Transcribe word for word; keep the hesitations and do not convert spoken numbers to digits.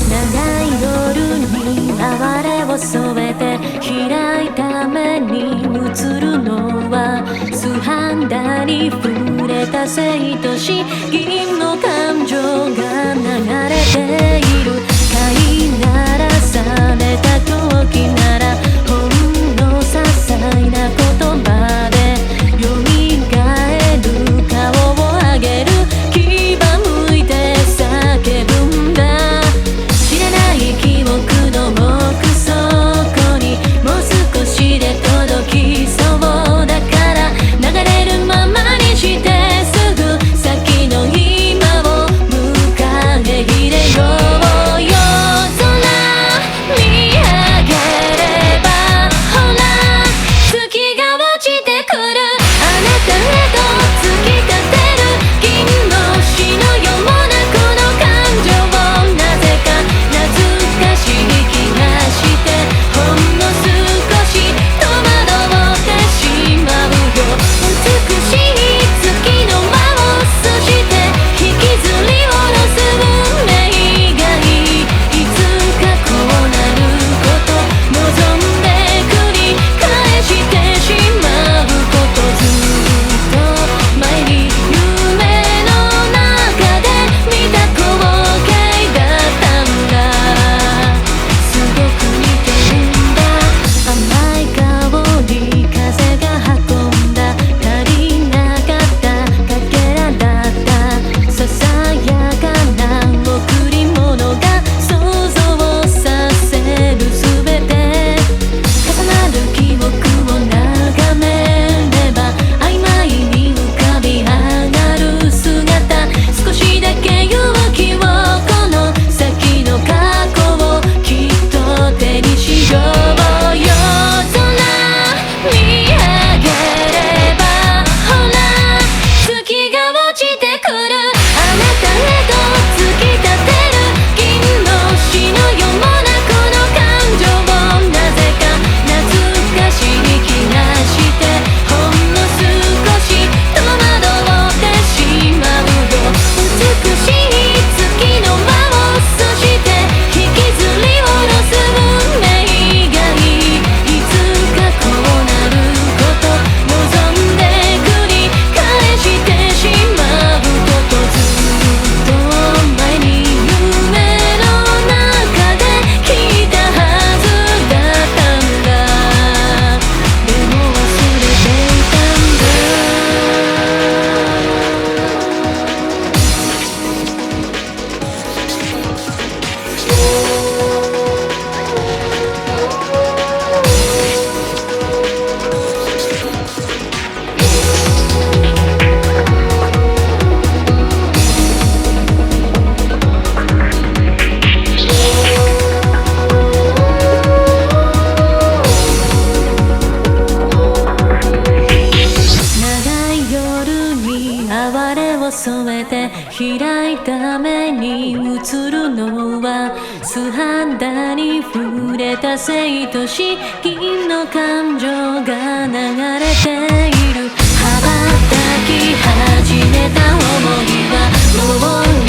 長い夜に哀れを添えて開いた目に映るのは素肌に触れた生と死銀の感情が流れている。飼いならされた狂気ならほんの些細な言葉で蘇る。顔を上げる牙むいて叫ぶんだ。知らない記憶の奥底にもう少しで届きそうだから流れるままにしてすぐ先の今を迎え入れようよ。空見上げればほら月が落ちてくる。あなたへと突き立てる銀の死のようなこの感情をなぜか懐かしい気がしてほんの少し戸惑ってしまうよ。美しい月の輪をそして引きずり下ろす運命がいい。いつかこうなること望んで繰り返してしまうこと。ずっと前に夢の中で見た光景だったんだ。すごく似てるんだ。甘い香り風が運んだ。足りなかったかけらだった。ささやかな贈り物が想像させるすべて重なる記憶を眺めれば曖昧に浮かび上がる姿。少しだけ勇気をこの先の過去をきっと手にしようよ。空見上げればほら月が落ちてくる。あなたへと突き立てる銀の死のようなこの感情をなぜか懐かしい気がしてほんの少し戸惑ってしまうよ。美しい月の輪をそして引きずり下ろす運命がいい。いつかこうなること望んで繰り返してしまうこと。ずっと前に夢の中で聞いたはずだったんだ。でも忘れていたんだ。長い夜に哀れを添えて開いた目に映るのは素肌に触れた生と死銀の感情が流れている。羽ばたき始めた想いはもう